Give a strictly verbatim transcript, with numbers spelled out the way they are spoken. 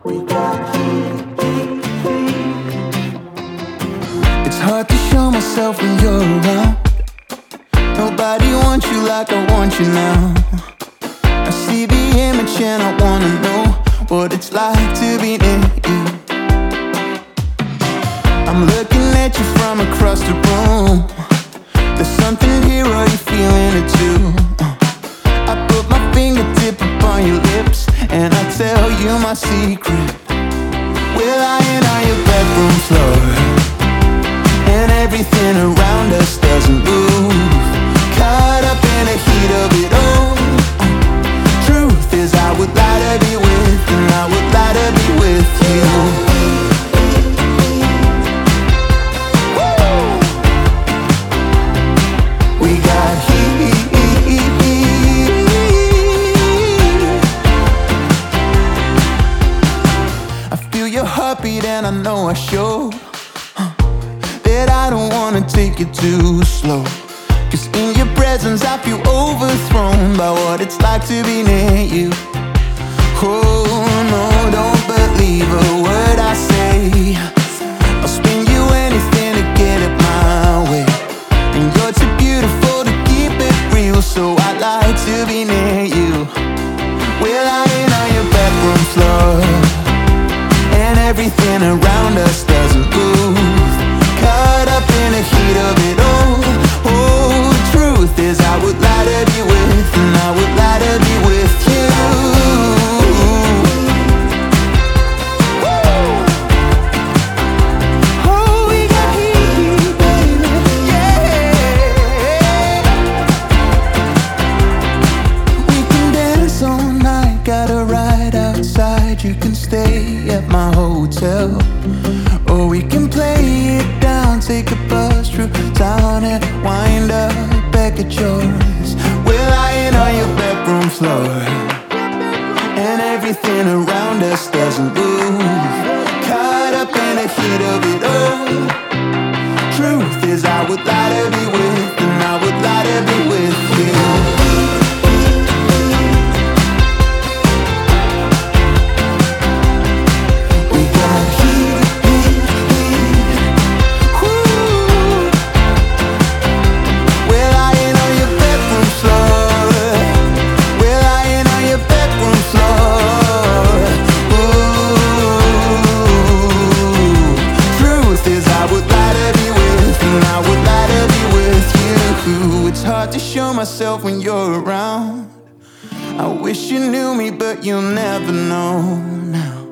It's hard to show myself when you're around. Nobody wants you like I want you now. I see the image and I wanna know what it's like to be near you. I'm looking at you from across the room. There's something here, are you feeling it too? I put my fingertip upon your lips and I tell you my secret. We're lying on your bedroom floor and everything around us doesn't move. Caught up in the heat of it all. Truth is I would lie to be with, and I would lie to be with you. Woo! We got heat. I feel your heartbeat and I know I show that I don't wanna take it too slow. Cause in your presence I feel overthrown by what it's like to be near you. Oh no, don't believe a word I say. I'll spin you anything to get it my way. And you're too beautiful to keep it real, so I'd like to be near you. We're lying on your bedroom floor and everything around us doesn't move. Caught up in the heat of it all. Oh, truth is I would lie to be with, and I would lie to be with you. Woo! Oh, we got heat, baby, yeah. We can dance all night, got a ride outside. You can stay at my hotel, or we can play it down, take a bus through town and wind up back at yours. We're lying on your bedroom floor and everything around us doesn't move. Caught up in the heat of it all. Truth is I would lie to be with, and I would lie to be with you. It's hard to show myself when you're around. I wish you knew me, but you'll never know now.